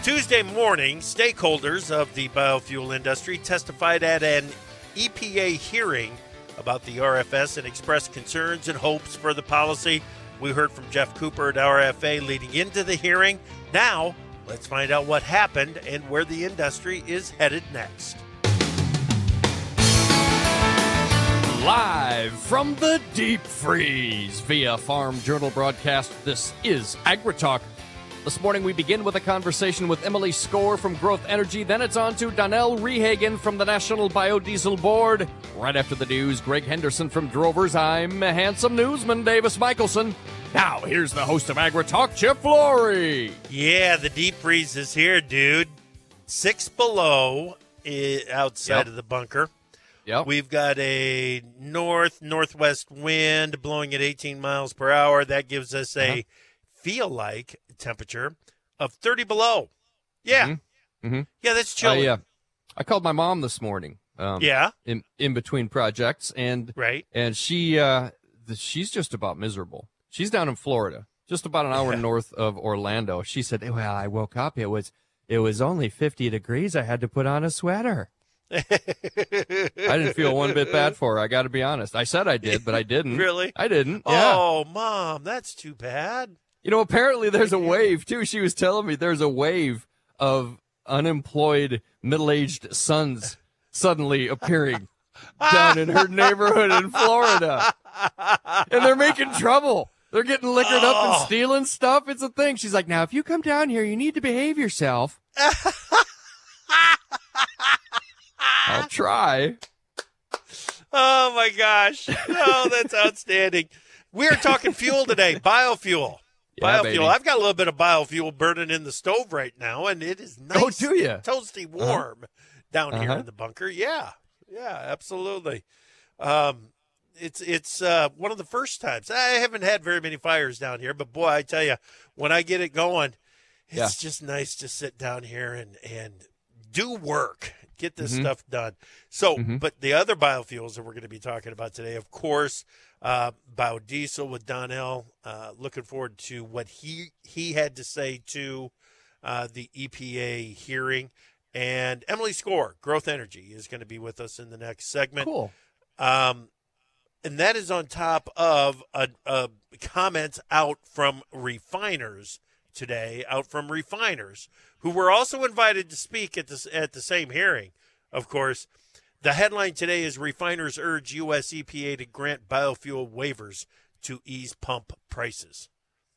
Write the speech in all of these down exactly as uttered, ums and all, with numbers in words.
Tuesday morning, stakeholders of the biofuel industry testified at an E P A hearing about the R F S and expressed concerns and hopes for the policy. We heard from Jeff Cooper at R F A leading into the hearing. Now, let's find out what happened and where the industry is headed next. Live from the deep freeze via Farm Journal broadcast, this is AgriTalk. This morning we begin with a conversation with Emily Skor from Growth Energy. Then it's on to Donnell Rehagen from the National Biodiesel Board. Right after the news, Greg Henderson from Drovers. I'm a handsome newsman, Davis Michelson. Now, here's the host of AgriTalk, Chip Flory. Yeah, the deep freeze is here, dude. Six below eh, outside Yep. of the bunker. Yep. We've got a north-northwest wind blowing at eighteen miles per hour. That gives us a Uh-huh. feel-like temperature of thirty below. Yeah. Mm-hmm. Mm-hmm. Yeah, that's chilly. I, uh, I called my mom this morning. Um, yeah, In, in between projects, and right. and she uh, the, she's just about miserable. She's down in Florida, just about an hour Yeah. north of Orlando. She said, "Well, I woke up. It was it was only fifty degrees. I had to put on a sweater." I didn't feel one bit bad for her. I got to be honest. I said I did, but I didn't. Really? I didn't. Yeah. Oh, Mom, that's too bad. You know, apparently there's a wave, too. She was telling me there's a wave of unemployed middle-aged sons suddenly appearing down in her neighborhood in Florida. And they're making trouble. They're getting liquored up and Oh. stealing stuff. It's a thing. She's like, now, if you come down here, you need to behave yourself. I'll try. Oh, my gosh. Oh, that's outstanding. We are talking fuel today, biofuel. Yeah, biofuel. baby. I've got a little bit of biofuel burning in the stove right now, and it is nice. Oh, do ya? Toasty warm down here Uh-huh. in the bunker. Yeah, yeah, absolutely. Um, it's it's uh, one of the first times. I haven't had very many fires down here, but boy, I tell you, when I get it going, it's Yeah. just nice to sit down here and and do work. Get this Mhm. stuff done. So, Mhm. but the other biofuels that we're going to be talking about today, of course, uh, biodiesel with Donnell. Uh, looking forward to what he he had to say to uh, the E P A hearing. And Emily Skor, Growth Energy, is going to be with us in the next segment. Cool. Um, and that is on top of a, a comments out from refiners today, out from refiners who were also invited to speak at this at the same hearing. Of course, the headline today is refiners urge U S E P A to grant biofuel waivers to ease pump prices.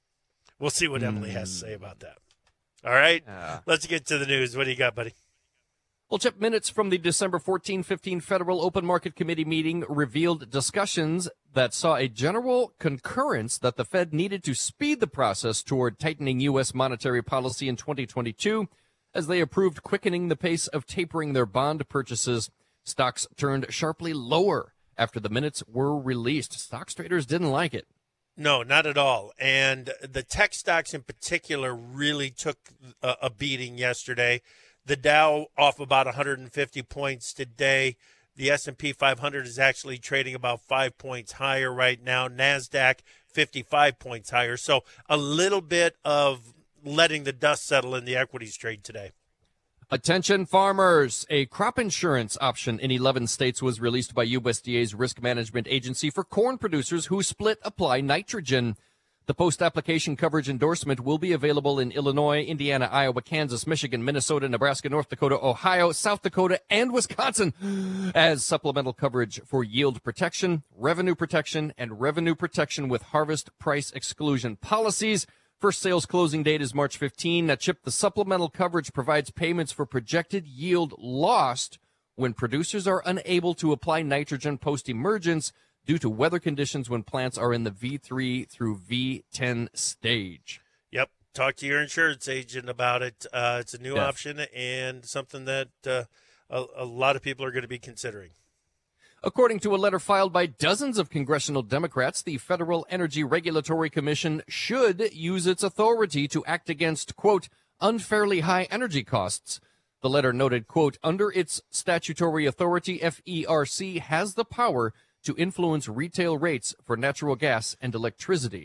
We'll see what Emily has to say about that. All right, Uh, let's get to the news. What do you got, buddy? Well, Chip, minutes from the December fourteenth fifteen Federal Open Market Committee meeting revealed discussions that saw a general concurrence that the Fed needed to speed the process toward tightening U S monetary policy in twenty twenty-two as they approved quickening the pace of tapering their bond purchases. Stocks turned sharply lower after the minutes were released. Stocks traders didn't like it. No, not at all. And the tech stocks in particular really took a, a beating yesterday. The Dow off about one hundred fifty points today. The S and P five hundred is actually trading about five points higher right now. NASDAQ fifty-five points higher. So a little bit of letting the dust settle in the equities trade today. Attention farmers! A crop insurance option in eleven states was released by U S D A's Risk Management Agency for corn producers who split apply nitrogen. The post-application coverage endorsement will be available in Illinois, Indiana, Iowa, Kansas, Michigan, Minnesota, Nebraska, North Dakota, Ohio, South Dakota, and Wisconsin as supplemental coverage for yield protection, revenue protection, and revenue protection with harvest price exclusion policies. First sales closing date is March fifteenth. Now, Chip, the supplemental coverage provides payments for projected yield lost when producers are unable to apply nitrogen post-emergence due to weather conditions when plants are in the V three through V ten stage. Yep. Talk to your insurance agent about it. Uh, it's a new Yes. option and something that uh, a, a lot of people are going to be considering. According to a letter filed by dozens of congressional Democrats, the Federal Energy Regulatory Commission should use its authority to act against, quote, unfairly high energy costs. The letter noted, quote, under its statutory authority, F E R C has the power to influence retail rates for natural gas and electricity.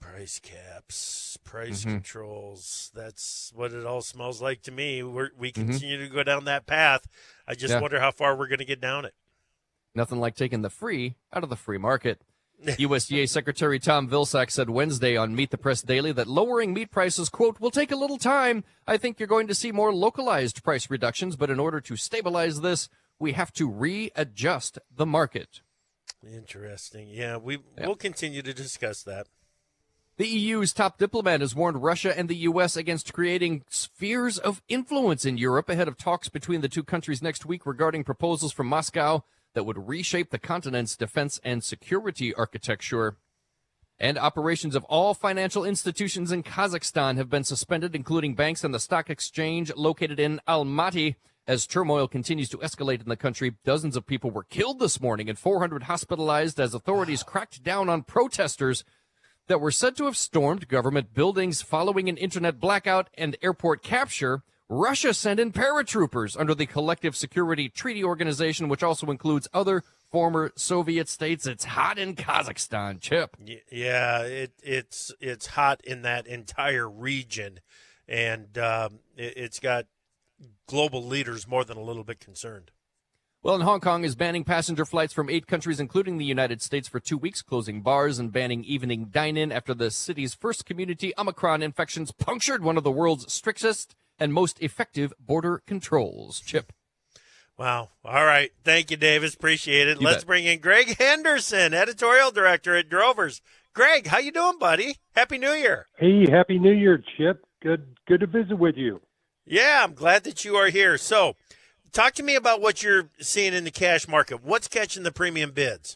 Price caps, price Mm-hmm. controls. That's what it all smells like to me. We're, we Mm-hmm. continue to go down that path. I just Yeah. wonder how far we're going to get down it. Nothing like taking the free out of the free market. U S D A Secretary Tom Vilsack said Wednesday on Meet the Press Daily that lowering meat prices, quote, will take a little time. I think you're going to see more localized price reductions, but in order to stabilize this, we have to readjust the market. Interesting. Yeah, we, Yep. we'll continue to discuss that. The E U's top diplomat has warned Russia and the U S against creating spheres of influence in Europe ahead of talks between the two countries next week regarding proposals from Moscow that would reshape the continent's defense and security architecture. And operations of all financial institutions in Kazakhstan have been suspended, including banks and the stock exchange located in Almaty. As turmoil continues to escalate in the country, dozens of people were killed this morning and four hundred hospitalized as authorities cracked down on protesters that were said to have stormed government buildings following an internet blackout and airport capture. Russia sent in paratroopers under the Collective Security Treaty Organization, which also includes other former Soviet states. It's hot in Kazakhstan, Chip. Yeah, it, it's it's hot in that entire region, and um, it, it's got global leaders more than a little bit concerned. Well, and Hong Kong is banning passenger flights from eight countries, including the United States, for two weeks, closing bars and banning evening dine-in after the city's first community Omicron infections punctured one of the world's strictest and most effective border controls. Chip. Wow. All right. Thank you, Davis. Appreciate it. You Let's bet. bring in Greg Henderson, editorial director at Drovers. Greg, how you doing, buddy? Happy New Year. Hey, Happy New Year, Chip. Good good to visit with you. Yeah, I'm glad that you are here. So, talk to me about what you're seeing in the cash market. What's catching the premium bids?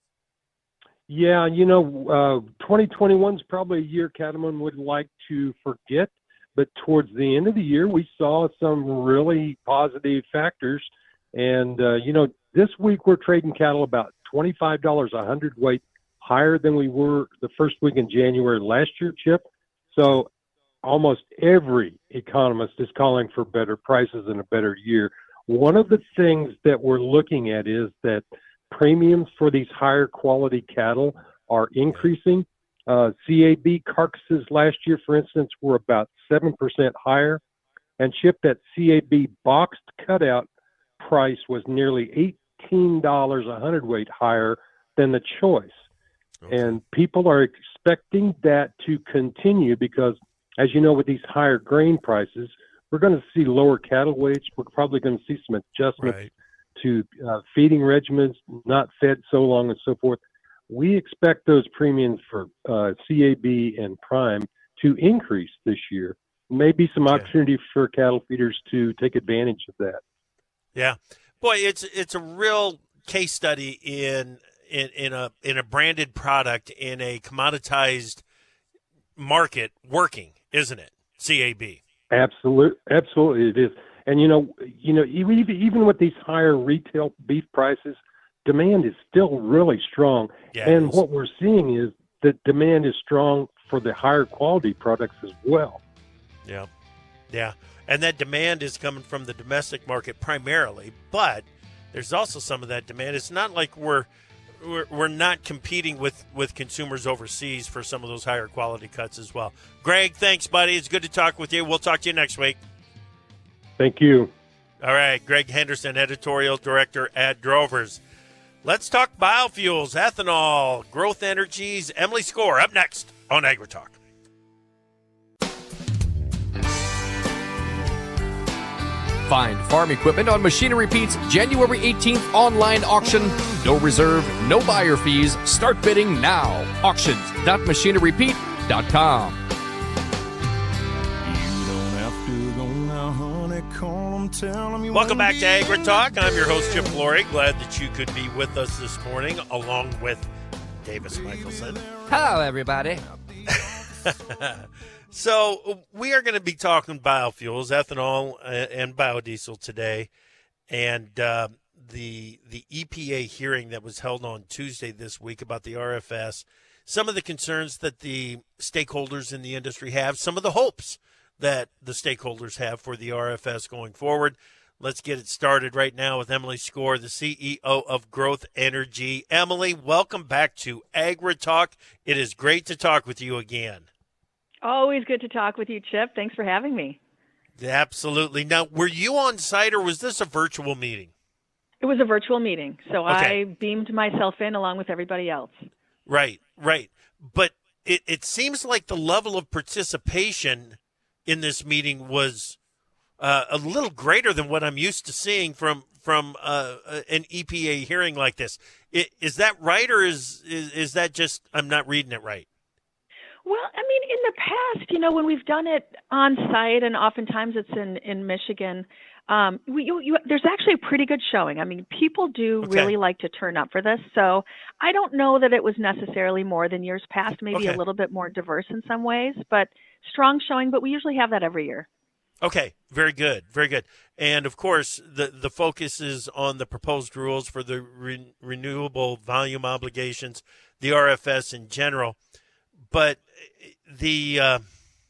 Yeah, you know, uh, twenty twenty-one is probably a year cattlemen would like to forget, but towards the end of the year, we saw some really positive factors. And, uh, you know, this week we're trading cattle about twenty-five dollars a hundredweight higher than we were the first week in January last year, Chip. So almost every economist is calling for better prices and a better year. One of the things that we're looking at is that premiums for these higher quality cattle are increasing. Uh, C A B carcasses last year, for instance, were about seven percent higher. And Chip, that C A B boxed cutout price was nearly eighteen dollars a hundredweight higher than the choice. Okay. And people are expecting that to continue because, as you know, with these higher grain prices, we're going to see lower cattle weights. We're probably going to see some adjustments Right. to uh, feeding regimens, not fed so long and so forth. We expect those premiums for uh, C A B and prime to increase this year. Maybe some Okay. opportunity for cattle feeders to take advantage of that. Yeah, boy, it's it's a real case study in in in a in a branded product in a commoditized market working, isn't it? C A B. Absolutely, absolutely, it is. And you know, you know, even even with these higher retail beef prices, demand is still really strong. Yeah, it and is. what we're seeing is that demand is strong for the higher quality products as well. Yeah, yeah, and that demand is coming from the domestic market primarily, but there's also some of that demand. It's not like we're we're, we're not competing with, with consumers overseas for some of those higher quality cuts as well. Greg, thanks, buddy. It's good to talk with you. We'll talk to you next week. Thank you. All right, Greg Henderson, editorial director at Drovers. Let's talk biofuels, ethanol, growth energies. Emily Score up next on AgriTalk. Find farm equipment on Machinery Pete's January eighteenth online auction. No reserve, no buyer fees. Start bidding now. auctions dot machinery pete dot com. Welcome back to AgriTalk. I'm your host, Chip Flory. Glad that you could be with us this morning, along with Davis Michelson. Hello, everybody. So we are going to be talking biofuels, ethanol, uh, and biodiesel today, and uh, the the E P A hearing that was held on Tuesday this week about the R F S. Some of the concerns that the stakeholders in the industry have, some of the hopes that the stakeholders have for the R F S going forward. Let's get it started right now with Emily Skor, the C E O of Growth Energy. Emily, welcome back to AgriTalk. It is great to talk with you again. Always good to talk with you, Chip. Thanks for having me. Absolutely. Now, were you on site or was this a virtual meeting? It was a virtual meeting, so Okay. I beamed myself in along with everybody else. Right, right. But it, it seems like the level of participation in this meeting was uh, a little greater than what I'm used to seeing from from uh, an E P A hearing like this. I- Is that right, or is, is is that just I'm not reading it right? Well, I mean, in the past, you know, when we've done it on site, and oftentimes it's in, in Michigan, um, we, you, you, there's actually a pretty good showing. I mean, people do Okay. really like to turn up for this. So I don't know that it was necessarily more than years past, maybe Okay. a little bit more diverse in some ways, but strong showing. But we usually have that every year. Okay, very good, very good. And of course, the the focus is on the proposed rules for the re- renewable volume obligations, the R F S in general. But the uh,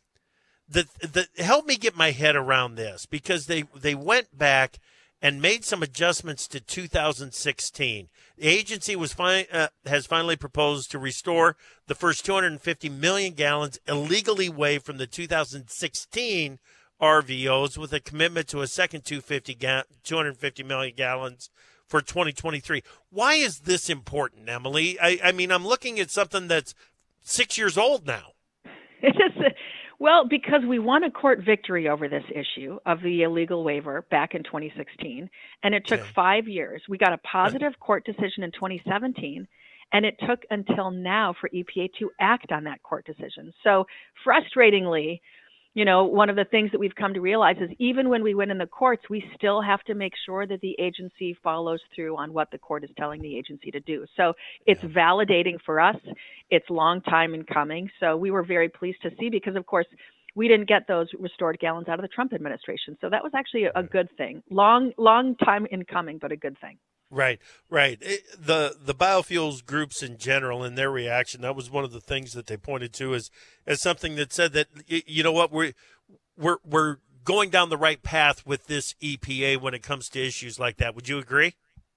the the help me get my head around this, because they they went back and made some adjustments to two thousand sixteen. The agency was fi- uh, has finally proposed to restore the first two hundred fifty million gallons illegally waived from the two thousand sixteen R V Os, with a commitment to a second two hundred fifty million gallons for twenty twenty-three. Why is this important, Emily? I, I mean, I'm looking at something that's six years old now. It is, well, because we won a court victory over this issue of the illegal waiver back in twenty sixteen, and it took Okay. five years. We got a positive court decision in twenty seventeen, and it took until now for E P A to act on that court decision. So frustratingly, you know, one of the things that we've come to realize is even when we win in the courts, we still have to make sure that the agency follows through on what the court is telling the agency to do. So it's Yeah. validating for us. It's long time in coming. So we were very pleased to see, because, of course, we didn't get those restored gallons out of the Trump administration. So that was actually a, a good thing. Long, long time in coming, but a good thing. Right, right. It, the the biofuels groups in general, in their reaction, that was one of the things that they pointed to as as something that said that, y- you know what, we're we're we're going down the right path with this E P A when it comes to issues like that. Would you agree?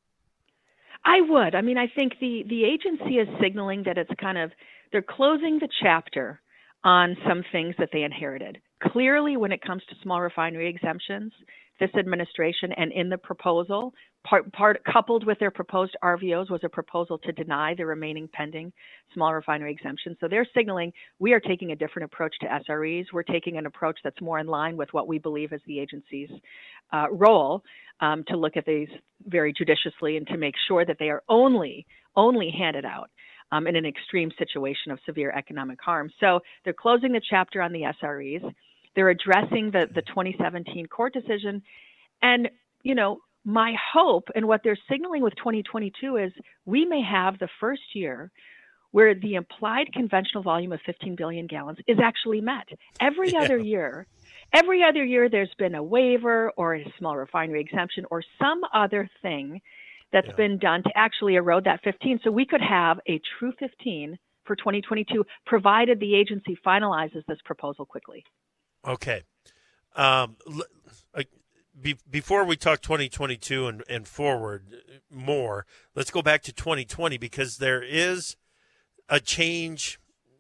I would. I mean, I think the, the agency is signaling that it's kind of, they're closing the chapter on some things that they inherited. Clearly, when it comes to small refinery exemptions, this administration and in the proposal, part, part coupled with their proposed R V Os was a proposal to deny the remaining pending small refinery exemptions. So they're signaling we are taking a different approach to S R Es. We're taking an approach that's more in line with what we believe is the agency's uh, role, um, to look at these very judiciously and to make sure that they are only, only handed out um, in an extreme situation of severe economic harm. So they're closing the chapter on the S R Es. They're addressing the, the twenty seventeen court decision. And, you know, my hope and what they're signaling with twenty twenty-two is we may have the first year where the implied conventional volume of fifteen billion gallons is actually met. Every Yeah. other year, every other year there's been a waiver or a small refinery exemption or some other thing that's Yeah. been done to actually erode that fifteen. So we could have a true fifteen for twenty twenty-two, provided the agency finalizes this proposal quickly. Okay. Um, l- uh, be, before we talk twenty twenty-two and, and forward more, let's go back to twenty twenty, because there is a change.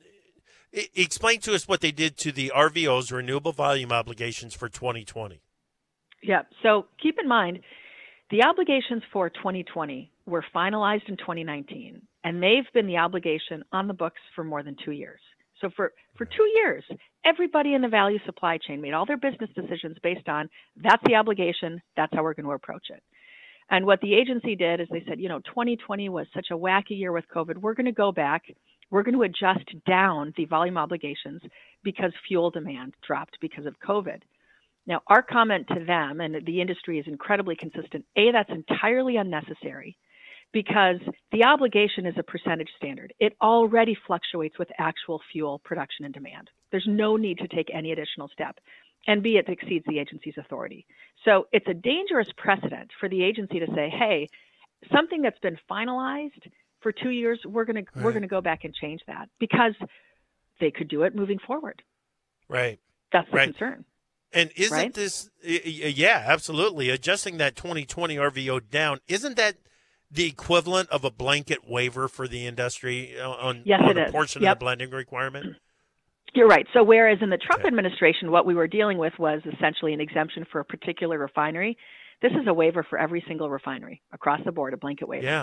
I, explain to us what they did to the R V Os, renewable volume obligations, for twenty twenty. Yeah. So keep in mind, the obligations for twenty twenty were finalized in twenty nineteen, and they've been the obligation on the books for more than two years. So for, for two years, everybody in the value supply chain made all their business decisions based on that's the obligation, that's how we're going to approach it. And what the agency did is they said, you know, twenty twenty was such a wacky year with COVID. We're going to go back. We're going to adjust down the volume obligations because fuel demand dropped because of COVID. Now, our comment to them, and the industry is incredibly consistent, A, that's entirely unnecessary because the obligation is a percentage standard. It already fluctuates with actual fuel production and demand. There's no need to take any additional step. And B, it exceeds the agency's authority. So it's a dangerous precedent for the agency to say, hey, something that's been finalized for two years, we're going to Right. we're going to go back and change that, because they could do it moving forward. Right. That's the Right. concern. And isn't right? this, yeah, absolutely. Adjusting that twenty twenty R V O down, isn't that the equivalent of a blanket waiver for the industry on, yes, on it a is. portion Yep. of the blending requirement? You're right. So whereas in the Trump Okay. administration, what we were dealing with was essentially an exemption for a particular refinery, this is a waiver for every single refinery across the board, a blanket waiver. Yeah.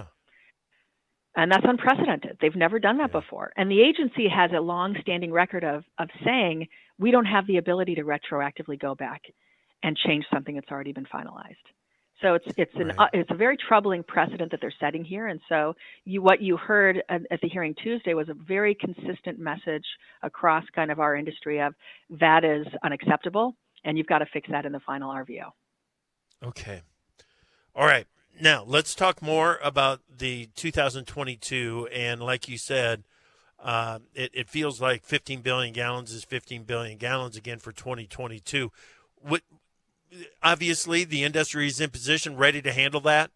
And that's unprecedented. They've never done that Yeah. before. And the agency has a long-standing record of, of saying we don't have the ability to retroactively go back and change something that's already been finalized. So it's it's an Right. uh, it's a very troubling precedent that they're setting here. And so you what you heard at, at the hearing Tuesday was a very consistent message across kind of our industry of that is unacceptable, and you've got to fix that in the final R V O. Okay. All right. Now, let's talk more about the two thousand twenty-two. And like you said, uh, it, it feels like fifteen billion gallons is fifteen billion gallons again for twenty twenty-two. What, obviously, the industry is in position, ready to handle that.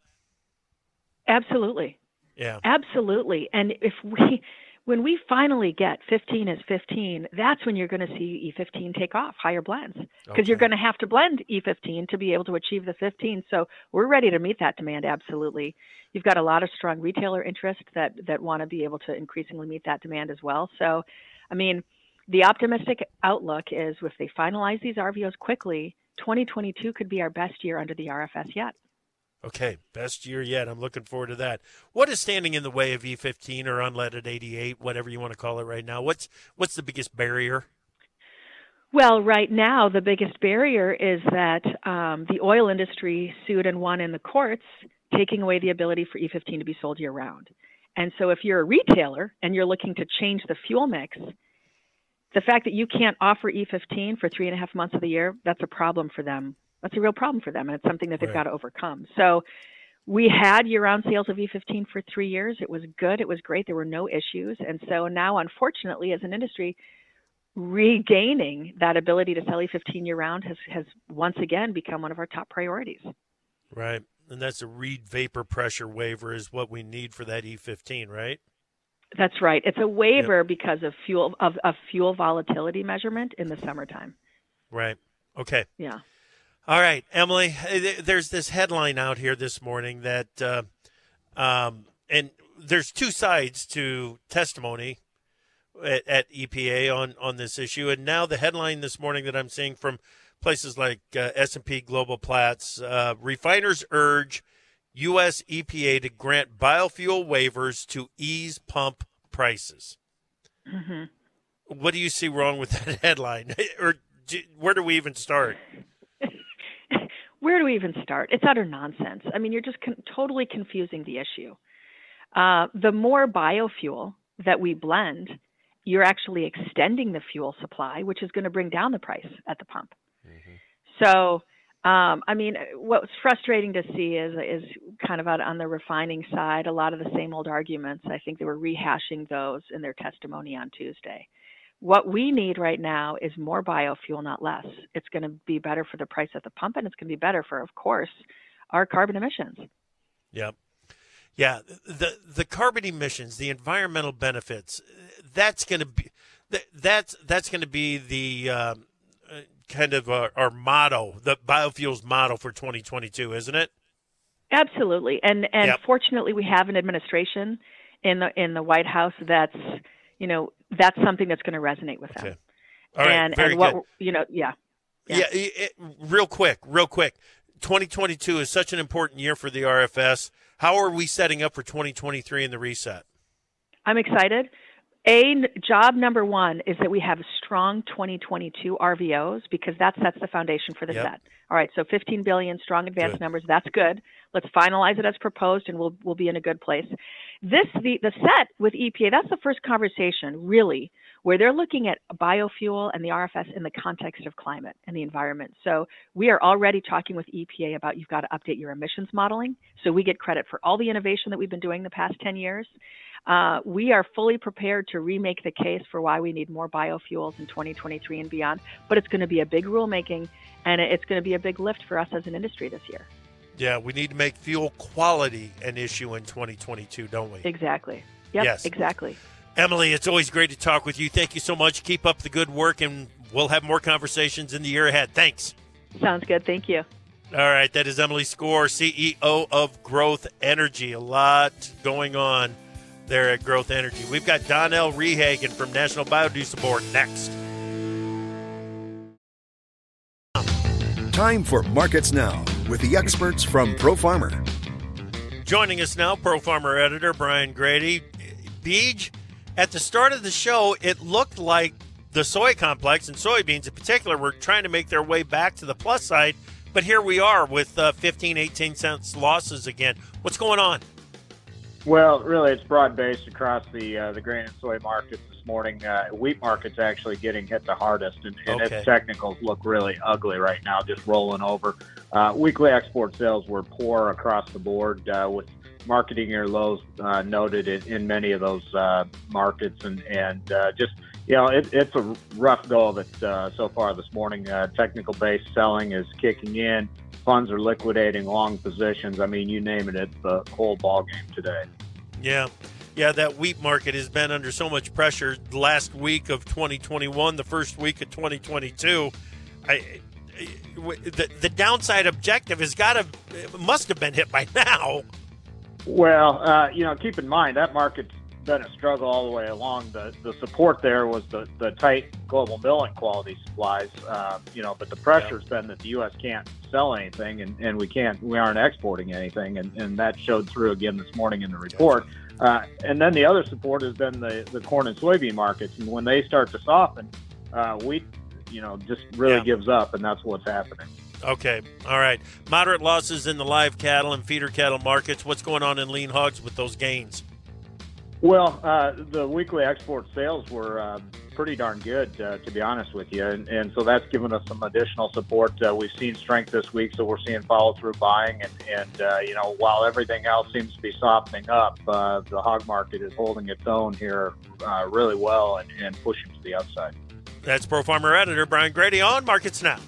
Absolutely. Yeah. Absolutely. And if we, when we finally get fifteen is fifteen, that's when you're going to see E fifteen take off, higher blends, because Okay. you're going to have to blend E fifteen to be able to achieve the fifteen. So we're ready to meet that demand. Absolutely. You've got a lot of strong retailer interest that, that want to be able to increasingly meet that demand as well. So, I mean, the optimistic outlook is if they finalize these R V Os quickly, twenty twenty-two could be our best year under the R F S yet. Okay, best year yet. I'm looking forward to that. What is standing in the way of E fifteen or unleaded eighty-eight, whatever you want to call it right now? What's what's the biggest barrier? Well, right now, the biggest barrier is that um, the oil industry sued and won in the courts, taking away the ability for E fifteen to be sold year-round. And so if you're a retailer and you're looking to change the fuel mix, the fact that you can't offer E fifteen for three and a half months of the year, that's a problem for them. That's a real problem for them, and it's something that they've Right. got to overcome. So we had year-round sales of E fifteen for three years. It was good. It was great. There were no issues. And so now, unfortunately, as an industry, regaining that ability to sell E fifteen year-round has, has once again become one of our top priorities. Right, and that's a Reed vapor pressure waiver is what we need for that E fifteen, right? That's right. It's a waiver because of fuel of, of fuel volatility measurement in the summertime. Right. Okay. Yeah. All right, Emily, there's this headline out here this morning that, uh, um, and there's two sides to testimony at, at E P A on, on this issue. And now the headline this morning that I'm seeing from places like uh, S and P Global Platts, uh, refiners urge U S E P A to grant biofuel waivers to ease pump prices. Mm-hmm. What do you see wrong with that headline? Or do, where do we even start? Where do we even start? It's utter nonsense. I mean, you're just con- totally confusing the issue. Uh, the more biofuel that we blend, you're actually extending the fuel supply, which is going to bring down the price at the pump. Mm-hmm. So, um, I mean, what's frustrating to see is is kind of out on the refining side, a lot of the same old arguments. I think they were rehashing those in their testimony on Tuesday. What we need right now is more biofuel, not less. It's going to be better for the price at the pump, and it's going to be better for, of course, our carbon emissions. Yeah. Yeah, the the carbon emissions, the environmental benefits, that's going to be that's that's going to be the um, kind of our, our motto, the biofuels motto for twenty twenty-two, isn't it? Absolutely. And and Yep. fortunately we have an administration in the in the White House that's, you know, that's something that's going to resonate with them. Okay. All right, and very and what good. you know, yeah. Yeah, Yeah. it, it, real quick, real quick. twenty twenty-two is such an important year for the R F S. How are we setting up for twenty twenty-three in the reset? I'm excited. A job number one is that we have strong twenty twenty-two R V Os because that sets the foundation for the Yep. set. All right, so fifteen billion strong advanced Good. numbers. That's good. Let's finalize it as proposed, and we'll we'll be in a good place. This the the set with E P A. That's the first conversation really where they're looking at biofuel and the R F S in the context of climate and the environment. So we are already talking with E P A about you've got to update your emissions modeling so we get credit for all the innovation that we've been doing the past ten years. Uh, we are fully prepared to remake the case for why we need more biofuels in twenty twenty-three and beyond, but it's going to be a big rulemaking, and it's going to be a big lift for us as an industry this year. Yeah, we need to make fuel quality an issue in twenty twenty-two, don't we? Exactly. Yep, Yes. exactly. Emily, it's always great to talk with you. Thank you so much. Keep up the good work, and we'll have more conversations in the year ahead. Thanks. Sounds good. Thank you. All right, that is Emily Skor, C E O of Growth Energy. A lot going on there at Growth Energy. We've got Donnell Rehagen from National Biodiesel Board next. Time for Markets Now with the experts from ProFarmer. Joining us now, ProFarmer editor Brian Grady. Beej, at the start of the show, it looked like the soy complex and soybeans in particular were trying to make their way back to the plus side, but here we are with uh, fifteen, eighteen cents losses again. What's going on? Well, really, it's broad-based across the uh, the grain and soy markets this morning. Uh, wheat market's actually getting hit the hardest, and, and Okay. its technicals look really ugly right now, just rolling over. Uh, weekly export sales were poor across the board, uh, with marketing year lows uh, noted in, in many of those uh, markets, and and uh, just you know it, it's a rough go of it uh, so far this morning. Uh, technical-based selling is kicking in. Funds are liquidating long positions. I mean, you name it, it's the whole ball game today. Yeah. Yeah, that wheat market has been under so much pressure the last week of twenty twenty-one, the first week of twenty twenty-two. I, the, the downside objective has got to, must have been hit by now. Well, uh, you know, keep in mind that market's been a struggle all the way along. The the support there was the, the tight global milling quality supplies, uh, you know, but the pressure's been that the U S can't sell anything, and, and we can't, we aren't exporting anything, and, and that showed through again this morning in the report. Uh, and then the other support has been the, the corn and soybean markets, and when they start to soften, uh, wheat, you know, just really Yeah. gives up, and that's what's happening. Okay. All right. Moderate losses in the live cattle and feeder cattle markets. What's going on in lean hogs with those gains? Well, uh, the weekly export sales were uh, pretty darn good, uh, to be honest with you, and, and so that's given us some additional support. Uh, we've seen strength this week, so we're seeing follow-through buying, and, and uh, you know, while everything else seems to be softening up, uh, the hog market is holding its own here uh, really well and, and pushing to the upside. That's ProFarmer editor Brian Grady on Markets Now.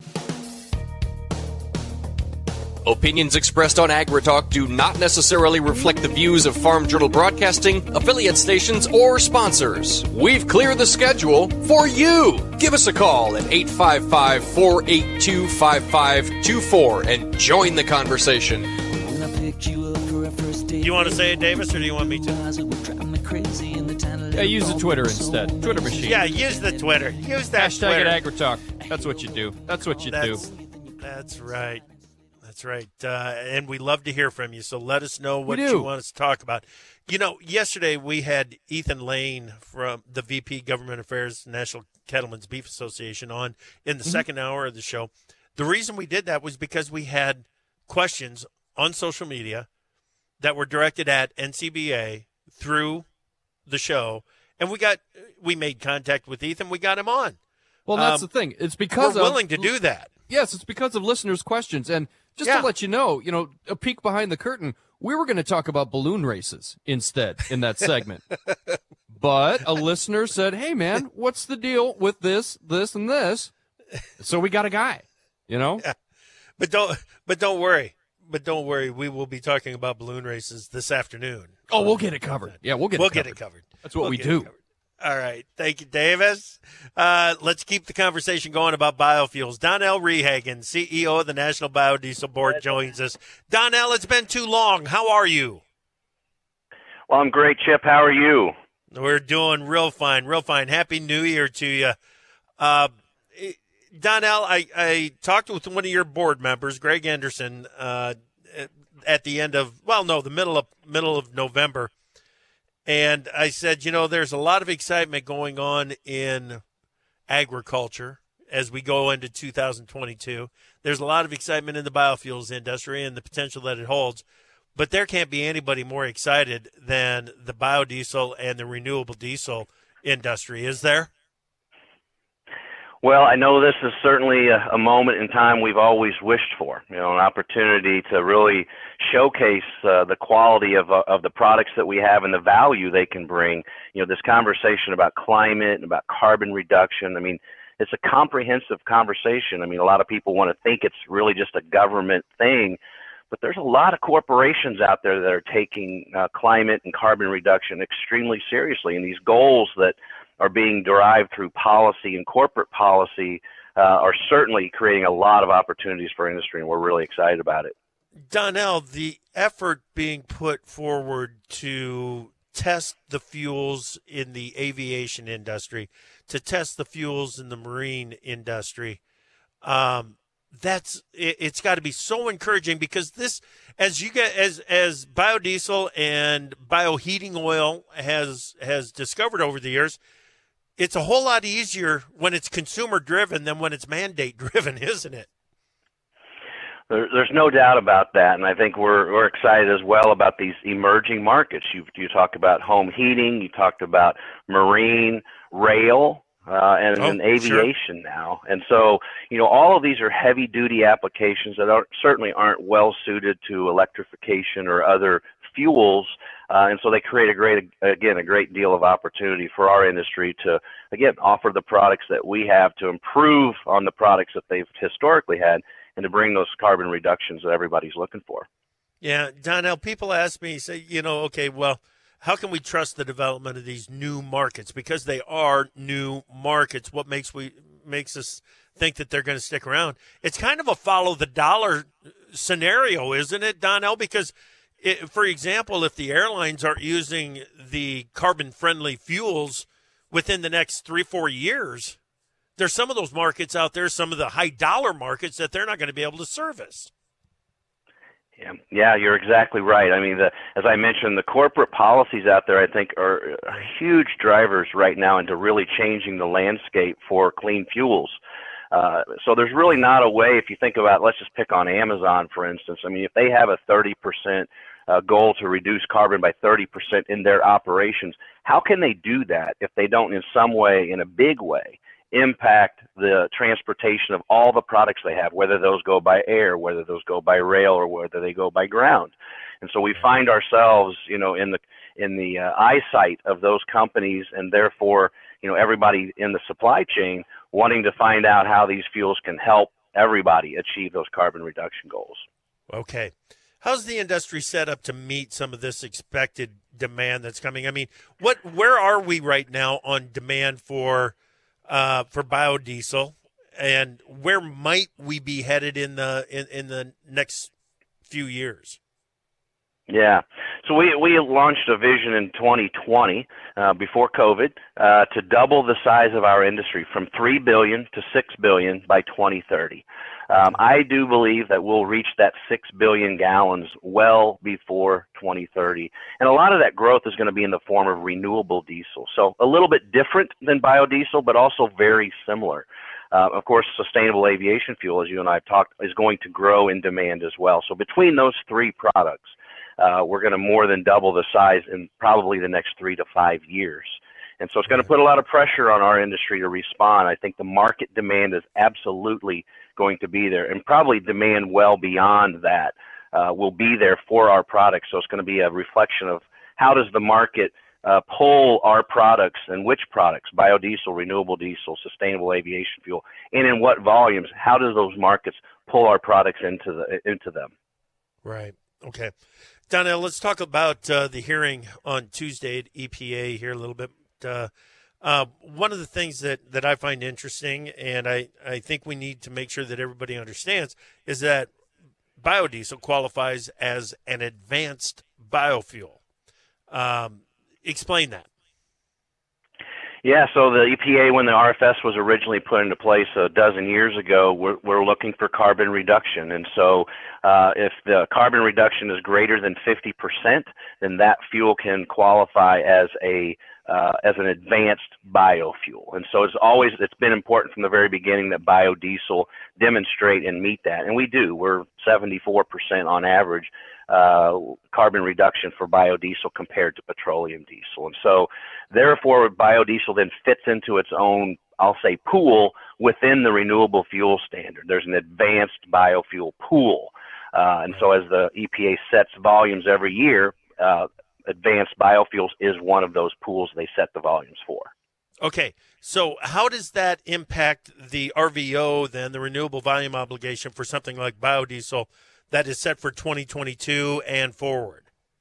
Opinions expressed on AgriTalk do not necessarily reflect the views of Farm Journal Broadcasting, affiliate stations, or sponsors. We've cleared the schedule for you. Give us a call at eight five five, four eight two, five five two four and join the conversation. You want to say it, Davis, or do you want me to? Yeah, use the Twitter instead. Twitter machine. Yeah, use the Twitter. Use that Hashtag Twitter. it AgriTalk. That's what you do. That's what you That's, do. that's right. That's right. Uh, and we love to hear from you, so let us know what We you do. want us to talk about. You know, yesterday we had Ethan Lane from the V P Government Affairs, National Cattlemen's Beef Association, on in the Mm-hmm. second hour of the show. The reason we did that was because we had questions on social media that were directed at N C B A through the show, and we got we made contact with Ethan. We got him on. Well, that's Um, the thing. It's because We're of, willing to do that. Yes, it's because of listeners' questions. And just Yeah. to let you know, you know, a peek behind the curtain, we were going to talk about balloon races instead in that segment. But a listener said, hey, man, what's the deal with this, this, and this? So we got a guy, you know? But don't but don't worry. But don't worry. We will be talking about balloon races this afternoon. Oh, we'll get it covered. Yeah, we'll get we'll it covered. get it covered. That's what We'll we get it do. covered. All right. Thank you, Davis. Uh, let's keep the conversation going about biofuels. Donnell Rehagen, C E O of the National Biodiesel Board, joins us. Donnell, it's been too long. How are you? Well, I'm great, Chip. How are you? We're doing real fine, real fine. Happy New Year to you. Uh, Donnell, I, I talked with one of your board members, Greg Anderson, uh, at the end of, well, no, the middle of middle of November. And I said, you know, there's a lot of excitement going on in agriculture as we go into two thousand twenty-two. There's a lot of excitement in the biofuels industry and the potential that it holds. But there can't be anybody more excited than the biodiesel and the renewable diesel industry, is there? Well, I know this is certainly a, a moment in time we've always wished for, you know, an opportunity to really showcase uh, the quality of, uh, of the products that we have and the value they can bring. You know, this conversation about climate and about carbon reduction, I mean, it's a comprehensive conversation. I mean, a lot of people want to think it's really just a government thing, but there's a lot of corporations out there that are taking uh, climate and carbon reduction extremely seriously. And these goals that are being derived through policy and corporate policy uh, are certainly creating a lot of opportunities for industry, and we're really excited about it. Donnell, the effort being put forward to test the fuels in the aviation industry, to test the fuels in the marine industry, um, that's it, it's got to be so encouraging, because this, as you get as as biodiesel and bioheating oil has has discovered over the years, it's a whole lot easier when it's consumer driven than when it's mandate driven, isn't it? There, there's no doubt about that, and I think we're we're excited as well about these emerging markets. You you talked about home heating, you talked about marine, rail, uh, and, oh, and aviation sure. now. And so, you know, all of these are heavy-duty applications that are, certainly aren't well suited to electrification or other fuels, uh, and so they create a great, again, a great deal of opportunity for our industry to, again, offer the products that we have to improve on the products that they've historically had, and to bring those carbon reductions that everybody's looking for. Yeah, Donnell, people ask me, say, you know, okay, well, how can we trust the development of these new markets? Because they are new markets. What makes we makes us think that they're going to stick around? It's kind of a follow the dollar scenario, isn't it, Donnell? Because, it, for example, if the airlines aren't using the carbon-friendly fuels within the next three, four years, there's some of those markets out there, some of the high dollar markets, that they're not going to be able to service. Yeah, yeah, you're exactly right. I mean, the, as I mentioned, the corporate policies out there, I think, are, are huge drivers right now into really changing the landscape for clean fuels. Uh, so there's really not a way, if you think about, let's just pick on Amazon, for instance. I mean, if they have a thirty percent uh, goal to reduce carbon by thirty percent in their operations, how can they do that if they don't in some way, in a big way, impact the transportation of all the products they have, whether those go by air, whether those go by rail, or whether they go by ground? And so we find ourselves, you know, in the in the uh, eyesight of those companies, and therefore, you know, everybody in the supply chain wanting to find out how these fuels can help everybody achieve those carbon reduction goals. Okay. How's the industry set up to meet some of this expected demand that's coming? I mean, what where are we right now on demand for Uh, for biodiesel, and where might we be headed in the in, in the next few years? Yeah, so we we launched a vision in twenty twenty, uh, before COVID, uh, to double the size of our industry from three billion to six billion by twenty thirty. Um, I do believe that we'll reach that six billion gallons well before twenty thirty. And a lot of that growth is going to be in the form of renewable diesel. So a little bit different than biodiesel, but also very similar. Uh, of course, sustainable aviation fuel, as you and I have talked, is going to grow in demand as well. So between those three products, uh, we're going to more than double the size in probably the next three to five years. And so it's going to put a lot of pressure on our industry to respond. I think the market demand is absolutely going to be there, and probably demand well beyond that uh, will be there for our products. So it's going to be a reflection of how does the market uh, pull our products, and which products, biodiesel, renewable diesel, sustainable aviation fuel, and in what volumes. How do those markets pull our products into the into them? Right. Okay. Donnell, let's talk about uh, the hearing on Tuesday at E P A here a little bit. Uh, uh, one of the things that, that I find interesting, and I, I think we need to make sure that everybody understands, is that biodiesel qualifies as an advanced biofuel. Um, explain that. Yeah, so the E P A, when the R F S was originally put into place a dozen years ago, we're, we're looking for carbon reduction. And so uh, if the carbon reduction is greater than fifty percent, then that fuel can qualify as a uh, as an advanced biofuel. And so it's always, it's been important from the very beginning that biodiesel demonstrate and meet that. And we do. We're seventy-four percent on average uh, carbon reduction for biodiesel compared to petroleum diesel. And so therefore biodiesel then fits into its own, I'll say, pool within the renewable fuel standard. There's an advanced biofuel pool. Uh, and so as the E P A sets volumes every year, uh, advanced biofuels is one of those pools they set the volumes for. Okay, so how does that impact the R V O then, the renewable volume obligation for something like biodiesel that is set for twenty twenty-two and forward?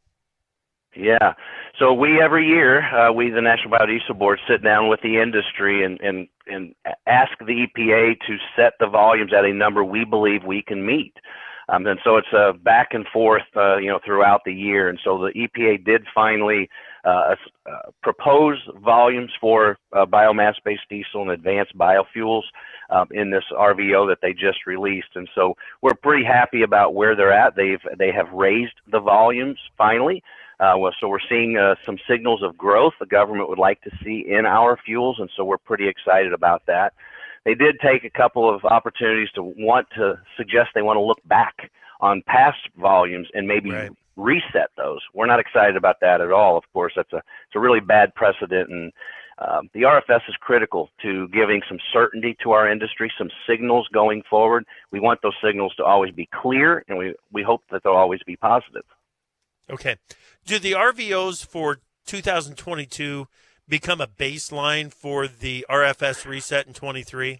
Yeah. So we every year, uh, we the National Biodiesel Board sit down with the industry and, and, and ask the E P A to set the volumes at a number we believe we can meet. Um, and so it's a back and forth, uh, you know, throughout the year. And so the E P A did finally uh, uh, propose volumes for uh, biomass-based diesel and advanced biofuels um, in this R V O that they just released. And so we're pretty happy about where they're at. They've they have raised the volumes finally. Uh, well, so we're seeing uh, some signals of growth the government would like to see in our fuels, and so we're pretty excited about that. They did take a couple of opportunities to want to suggest they want to look back on past volumes and maybe right. reset those. We're not excited about that at all. Of course, that's a it's a really bad precedent, and um, the R F S is critical to giving some certainty to our industry, some signals going forward. We want those signals to always be clear, and we, we hope that they'll always be positive. Okay. Do the R V Os for two thousand twenty-two become a baseline for the R F S reset in twenty-three?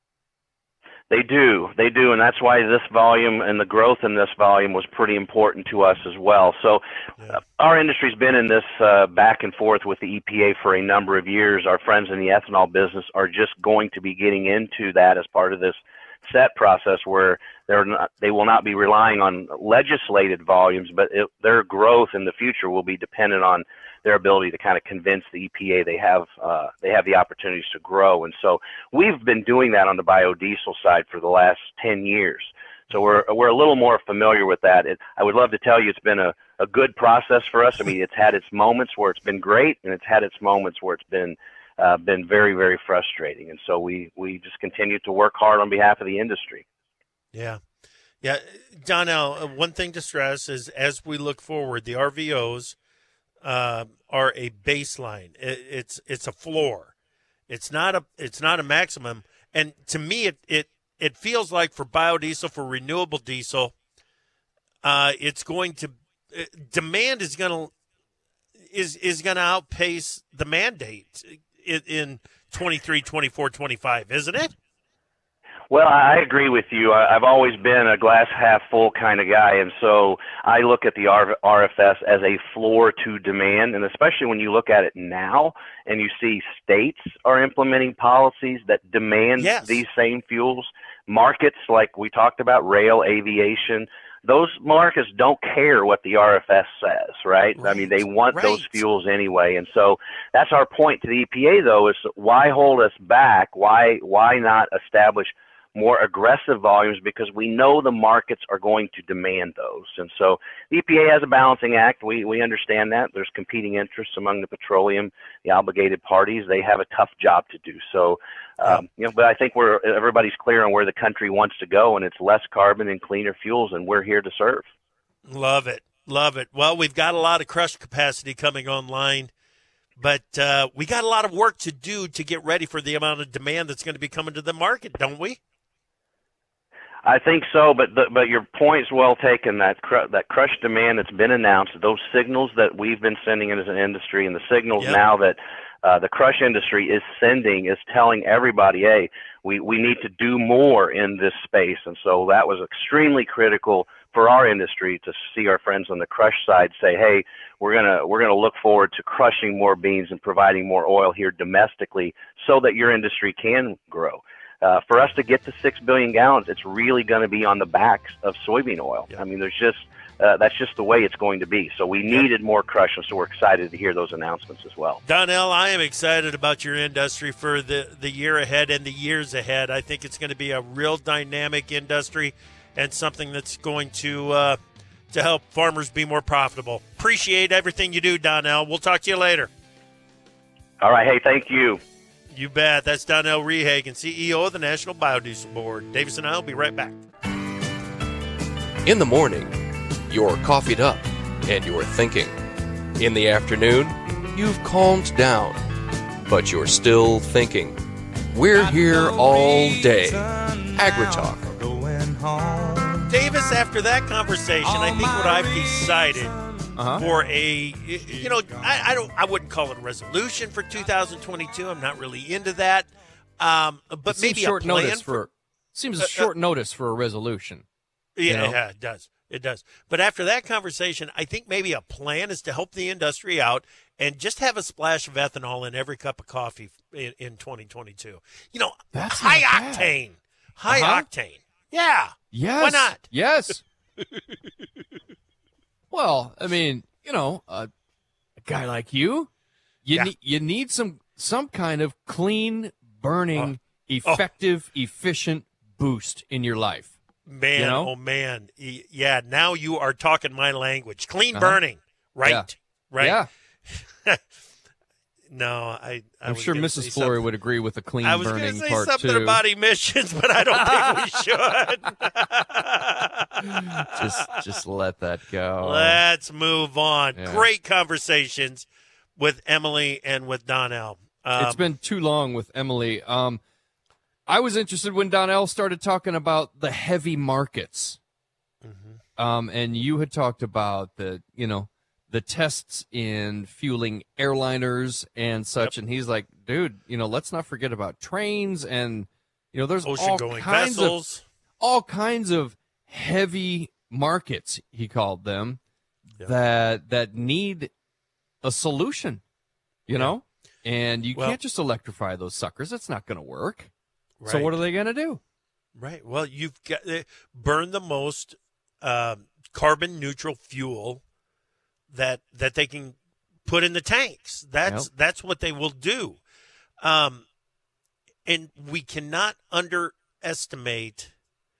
They do. They do, and that's why this volume and the growth in this volume was pretty important to us as well. So yeah. uh, our industry's been in this uh, back and forth with the E P A for a number of years. Our friends in the ethanol business are just going to be getting into that as part of this set process where they're not, they will not be relying on legislated volumes, but it, their growth in the future will be dependent on their ability to kind of convince the E P A they have uh, they have the opportunities to grow. And so we've been doing that on the biodiesel side for the last ten years. So we're we're a little more familiar with that. It, I would love to tell you it's been a, a good process for us. I mean, it's had its moments where it's been great, and it's had its moments where it's been Uh, been very, very frustrating. And so we, we just continue to work hard on behalf of the industry. Yeah. Yeah. Donnell, uh, one thing to stress is as we look forward, the R V Os uh, are a baseline. It, it's it's a floor. It's not a it's not a maximum. And to me, it it, it feels like for biodiesel, for renewable diesel, uh, it's going to uh, demand is going to is is going to outpace the mandate in twenty-three, twenty-four, twenty-five, isn't it? Well, I agree with you. I've always been a glass half full kind of guy, and so I look at the R F S as a floor to demand, and especially when you look at it now and you see states are implementing policies that demand yes. these same fuels, markets like we talked about, rail, aviation, those markets don't care what the R F S says, right? right. I mean, they want right. those fuels anyway. And so that's our point to the E P A, though, is why hold us back? Why why not establish more aggressive volumes? Because we know the markets are going to demand those. And so the E P A has a balancing act. We, we understand that. There's competing interests among the petroleum, the obligated parties. They have a tough job to do. So, um, you know, but I think we're everybody's clear on where the country wants to go, and it's less carbon and cleaner fuels, and we're here to serve. Love it. Love it. Well, we've got a lot of crush capacity coming online, but uh, we got a lot of work to do to get ready for the amount of demand that's going to be coming to the market, don't we? I think so, but the, but your point is well taken. That cr- that crush demand that's been announced, those signals that we've been sending in as an industry, and the signals yep. now that uh, the crush industry is sending is telling everybody, hey, we, we need to do more in this space. And so that was extremely critical for our industry to see our friends on the crush side say, hey, we're gonna we're gonna look forward to crushing more beans and providing more oil here domestically so that your industry can grow. Uh, for us to get to six billion gallons, it's really going to be on the backs of soybean oil. Yep. I mean, there's just uh, that's just the way it's going to be. So we needed more crush, and so we're excited to hear those announcements as well. Donnell, I am excited about your industry for the, the year ahead and the years ahead. I think it's going to be a real dynamic industry and something that's going to uh, to help farmers be more profitable. Appreciate everything you do, Donnell. We'll talk to you later. All right. Hey, thank you. You bet. That's Donnell Rehagen, C E O of the National Biodiesel Board. Davis and I will be right back. In the morning, you're coffeeed up and you're thinking. In the afternoon, you've calmed down, but you're still thinking. We're here all day. AgriTalk. Davis, after that conversation, I think what I've decided Uh-huh. for a, you know, I, I don't, I wouldn't call it a resolution for two thousand twenty-two. I'm not really into that. Um, but It maybe seems short a plan notice for, for seems uh, a short notice for a resolution. yeah, you know? yeah, it does. It does. But after that conversation, I think maybe a plan is to help the industry out and just have a splash of ethanol in every cup of coffee in, in twenty twenty-two. You know, That's high not bad. octane. High Uh-huh. octane. Yeah. Yes. Why not? Yes. Well, I mean, you know, uh, a guy like you, you Yeah. need you need some some kind of clean burning, Oh. effective, efficient boost in your life. Man, You know? oh man. Y- Yeah, now you are talking my language. Clean Uh-huh. burning. Right. Yeah. Right. Yeah, No, I, I I'm was sure gonna Missus say Flory something- would agree with the clean I was going burning to say part something too. about emissions, but I don't think we should. just just let that go. Let's move on. Yeah. Great conversations with Emily and with Donnell. Um, It's been too long with Emily. Um, I was interested when Donnell started talking about the heavy markets. Mm-hmm. Um, and you had talked about the, you know, the tests in fueling airliners and such. Yep. And he's like, dude, you know, let's not forget about trains and, you know, there's all ocean-going kinds vessels. of all kinds of heavy markets, he called them, Yep. that that need a solution, you Yeah. know? And you Well- can't just electrify those suckers. It's not going to work. So Right. what are they going to do? Right. Well, you've got uh, burn the most um, carbon neutral fuel that that they can put in the tanks. That's Yep. that's what they will do. Um, and we cannot underestimate.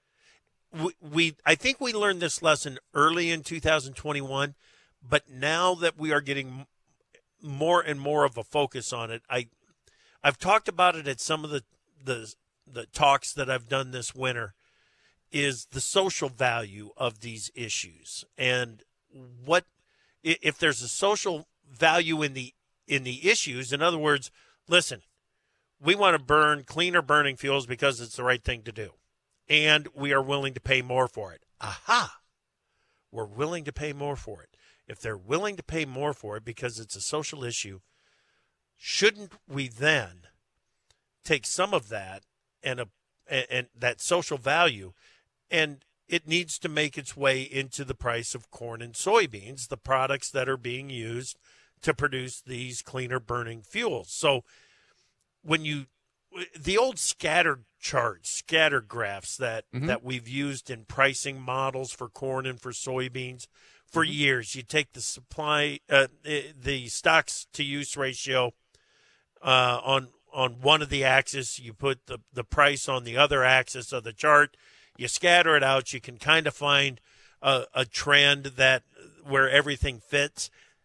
We, we I think we learned this lesson early in two thousand twenty-one, but now that we are getting m- more and more of a focus on it, I I've talked about it at some of the the the talks that I've done this winter, is the social value of these issues. And what i- if there's a social value in the in the issues? In other words, listen, we want to burn cleaner burning fuels because it's the right thing to do, and we are willing to pay more for it. Aha. We're willing to pay more for it. If they're willing to pay more for it because it's a social issue, shouldn't we then take some of that and a and, and that social value, and it needs to make its way into the price of corn and soybeans, the products that are being used to produce these cleaner burning fuels. So when you the old scatter charts, scatter graphs that Mhm. that we've used in pricing models for corn and for soybeans for Mhm. years, you take the supply uh, the stocks to use ratio uh, on on one of the axes, you put the, the price on the other axis of the chart, you scatter it out, you can kind of find a, a trend that where everything fits.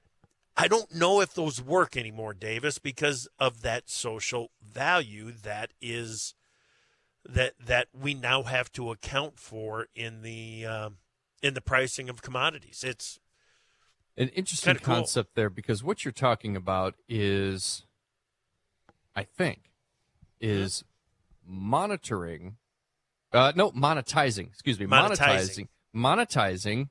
I don't know if those work anymore, Davis, because of that social value that is that that we now have to account for in the um, in the pricing of commodities. It's An interesting Kinda cool. concept there, because what you're talking about is, I think, is monitoring, uh, no, monetizing, excuse me, Monetizing. monetizing, monetizing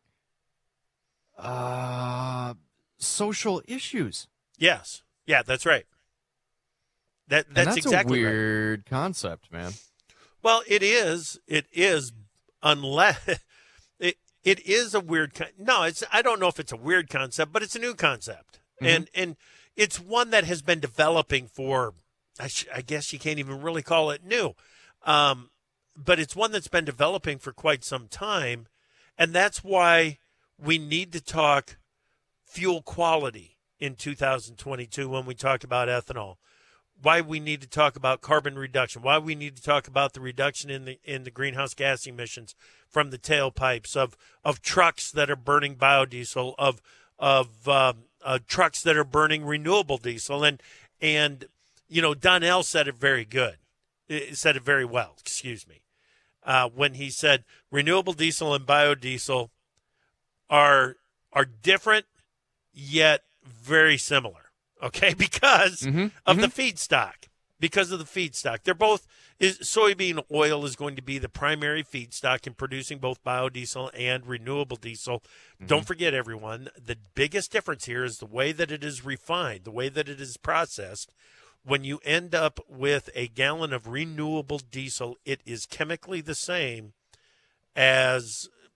uh, social issues. yes, yeah, that's right. That And that's, that's exactly a right. weird concept, man. Well, it is. It is, unless it it is a weird. Con- no, it's. I don't know if it's a weird concept, but it's a new concept, Mhm. and and it's one that has been developing for. I, sh- I guess you can't even really call it new, um, but it's one that's been developing for quite some time, and that's why we need to talk fuel quality in two thousand twenty-two when we talk about ethanol. Why we need to talk about carbon reduction, why we need to talk about the reduction in the in the greenhouse gas emissions from the tailpipes of of trucks that are burning biodiesel, of of um, uh, trucks that are burning renewable diesel, and and you know Donnell said it very good, he said it very well. Excuse me, uh, when he said renewable diesel and biodiesel are are different yet very similar. Okay, because Mhm, of the feedstock. Because of the feedstock. They're both is soybean oil is going to be the primary feedstock in producing both biodiesel and renewable diesel. Don't forget, everyone, the biggest difference here is the way that it is refined, the way that it is processed. When you end up with a gallon of renewable diesel, it is chemically the same as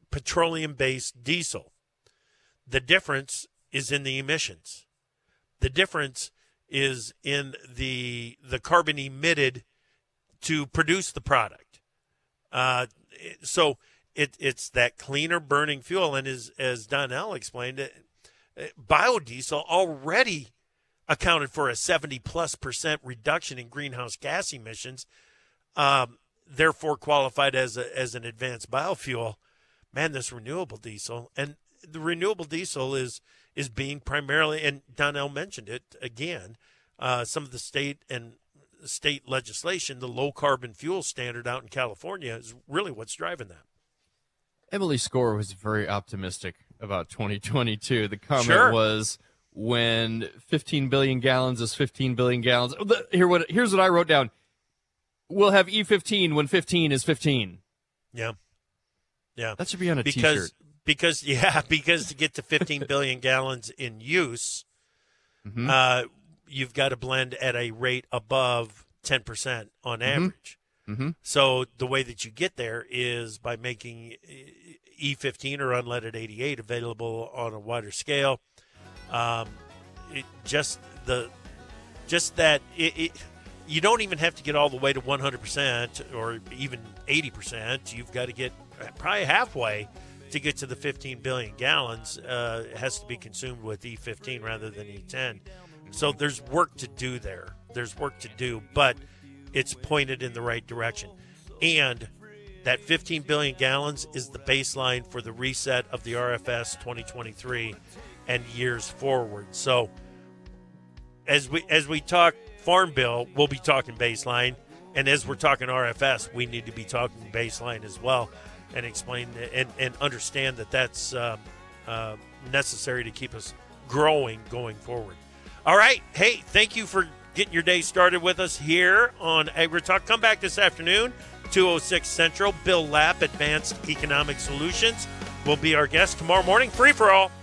petroleum-based diesel. The difference is in the emissions. The difference is in the the carbon emitted to produce the product. Uh, so it, it's that cleaner burning fuel. And as, as Donnell explained, it, biodiesel already accounted for a seventy plus percent reduction in greenhouse gas emissions, um, therefore qualified as a, as an advanced biofuel. Man, this renewable diesel, and the renewable diesel is is being primarily, and Donnell mentioned it again, uh, some of the state and state legislation, the low carbon fuel standard out in California is really what's driving that. Emily Score was very optimistic about twenty twenty-two. The comment Sure. was, when fifteen billion gallons is fifteen billion gallons. Here, what, here's what I wrote down. We'll have E fifteen when fifteen is fifteen. Yeah. Yeah. That should be on a because, t-shirt. Because, yeah, because to get to fifteen billion gallons in use, Mm-hmm. uh, you've got to blend at a rate above ten percent on average. Mm-hmm. So the way that you get there is by making E fifteen or unleaded eighty-eight available on a wider scale. Um, it just the just that it, it you don't even have to get all the way to one hundred percent or even eighty percent. You've got to get probably halfway to get to the fifteen billion gallons. Uh, it has to be consumed with E fifteen rather than E ten. So there's work to do there. There's work to do, but it's pointed in the right direction. And that fifteen billion gallons is the baseline for the reset of the R F S twenty twenty-three and years forward. So as we as we talk Farm Bill, we'll be talking baseline. And as we're talking R F S, we need to be talking baseline as well, and explain and, and understand that that's uh, uh, necessary to keep us growing going forward. All right. Hey, thank you for getting your day started with us here on AgriTalk. Come back this afternoon, two oh six Central. Bill Lapp, Advanced Economic Solutions, will be our guest tomorrow morning. Free for all.